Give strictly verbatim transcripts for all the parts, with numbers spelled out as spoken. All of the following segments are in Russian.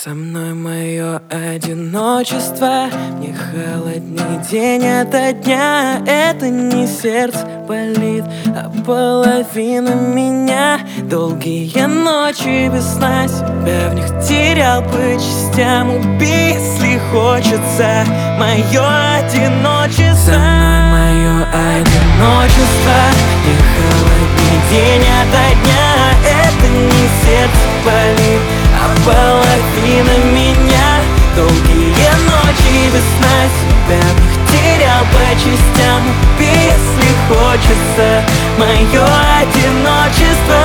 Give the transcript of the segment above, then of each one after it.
Со мной мое одиночество, мне холодней день ото дня. Это не сердце болит, а половина меня. Долгие ночи без сна, себя в них терял по частям. Убей, если хочется, мое одиночество. Со мной мое одиночество, мне холодней день ото дня. Это не сердце болит, а половина меня. Долгие ночи без сна, себя в них терял по частям. Убей, если хочется, мое одиночество.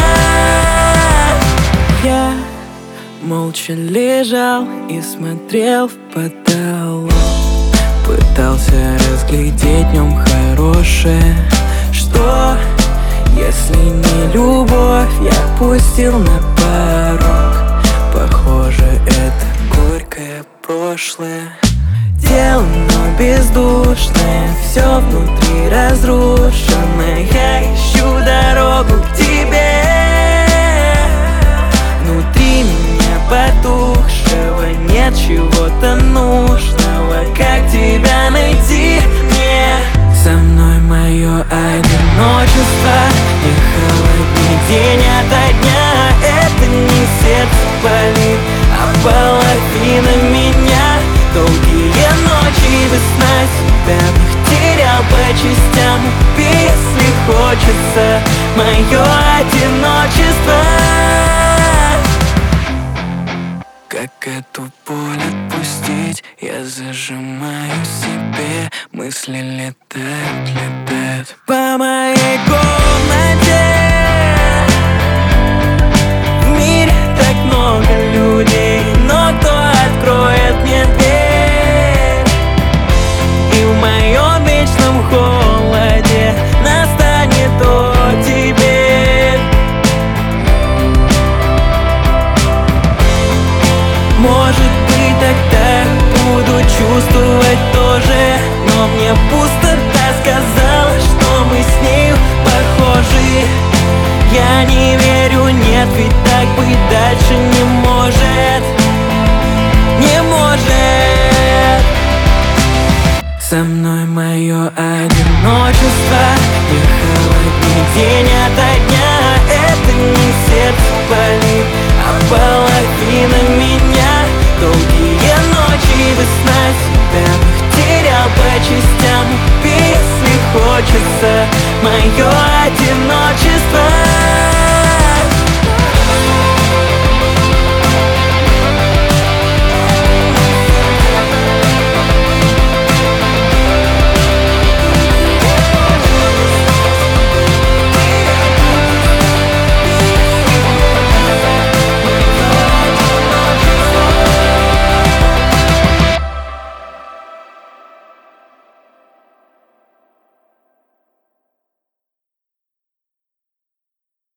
Я молча лежал и смотрел в потолок, пытался разглядеть в нем хорошее. Что, если не любовь я пустил на порог? Похоже, это горькое прошлое. Тело, но бездушное, все внутри разрушено. Я ищу дорогу к тебе. Внутри меня потухшего нет чего-то нужного. Как тебя найти мне? Со мной мое одиночество, не холодней день ото дня. Это не сердце болит, а половина меня. Долгие ночи без сна, себя в них терял по частям. Убей, если хочется, мое одиночество. Как эту боль отпустить? Я зажимаю себе, мысли летают, летают по моей комнате. В мире так много людей, но кто откроет мне дверь? И в моем вечном холоде настанет оттепель. Может быть, тогда буду чувствовать тоже, но мне пустота сказала, что мы с нею похожи. Я не верю, нет, ведь так быть дальше не может, не может. Со мной мое одиночество, не холодней день ото дня. Это не сердце болит, а половина меня. Долгие ночи без сна, себя в них терял по частям. Убей, если хочется, мое одиночество.